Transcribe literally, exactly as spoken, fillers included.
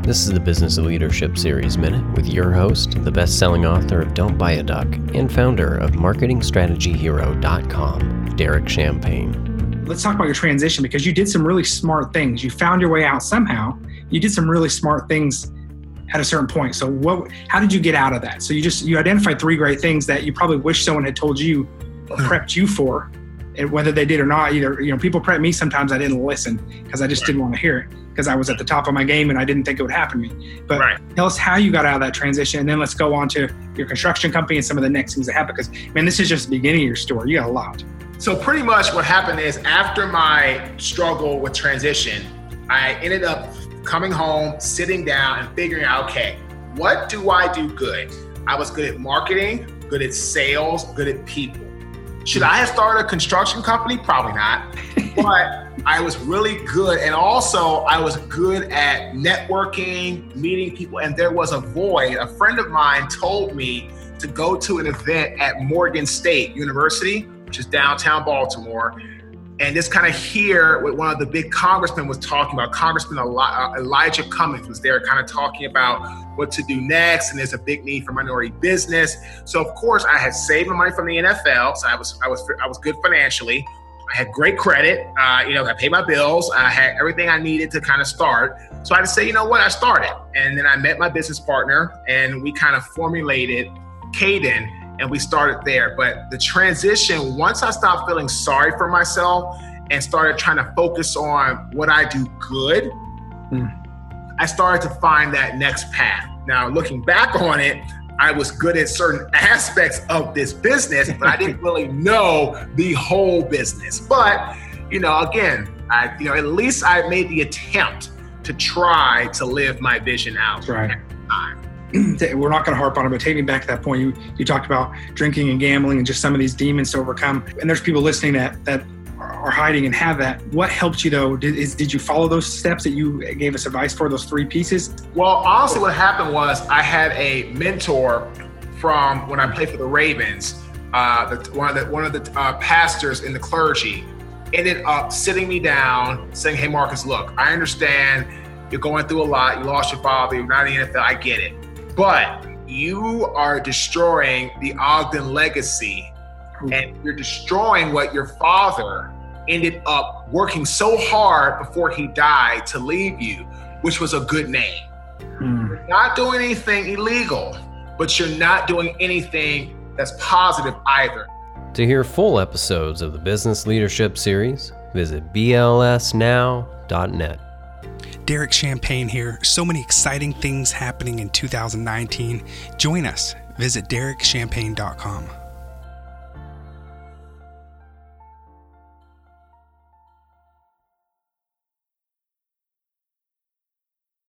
This is the Business Leadership Series Minute with your host, the best-selling author of Don't Buy a Duck and founder of marketing strategy hero dot com, Derek Champagne. Let's talk about your transition, because you did some really smart things. You found your way out somehow. You did some really smart things at a certain point. So what? How did you get out of that? So you just you identified three great things that you probably wish someone had told you or prepped you for, and whether they did or not. Either, you know, people prep me sometimes. I didn't listen because I just right. didn't want to hear it, because I was at the top of my game and I didn't think it would happen to me. But right. tell us how you got out of that transition, and then let's go on to your construction company and some of the next things that happened. Because man, this is just the beginning of your story. You got a lot. So pretty much what happened is, after my struggle with transition, I ended up coming home, sitting down and figuring out, okay, what do I do good? I was good at marketing, good at sales, good at people. Should I have started a construction company? Probably not. But I was really good. And also I was good at networking, meeting people. And there was a void. A friend of mine told me to go to an event at Morgan State University, which is downtown Baltimore. And just kind of hear what one of the big congressmen was talking about. Congressman Elijah Cummings was there kind of talking about what to do next. And there's a big need for minority business. So of course I had saved my money from the N F L. So I was, I was, I was good financially. I had great credit. Uh, you know, I paid my bills. I had everything I needed to kind of start. So I had to say, you know what, I started. And then I met my business partner and we kind of formulated Caden. And we started there. But the transition, once I stopped feeling sorry for myself and started trying to focus on what I do good, mm. I started to find that next path. Now, looking back on it, I was good at certain aspects of this business, but I didn't really know the whole business. But, you know, again, I, you know, at least I made the attempt to try to live my vision out. Right. At the time. We're not going to harp on it, but take me back to that point. You you talked about drinking and gambling and just some of these demons to overcome. And there's people listening that that are hiding and have that. What helped you though? Did is, did you follow those steps that you gave us advice for, those three pieces? Well, honestly, what happened was I had a mentor from when I played for the Ravens. Uh, the, one of the one of the uh, pastors in the clergy ended up sitting me down, saying, "Hey, Marcus, look, I understand you're going through a lot. You lost your father. You're not in the N F L. I get it. But you are destroying the Ogden legacy, and you're destroying what your father ended up working so hard before he died to leave you, which was a good name. Mm. You're not doing anything illegal, but you're not doing anything that's positive either." To hear full episodes of the Business Leadership Series, visit B L S now dot net. Derek Champagne here. So many exciting things happening in two thousand nineteen. Join us. Visit Derek Champagne dot com.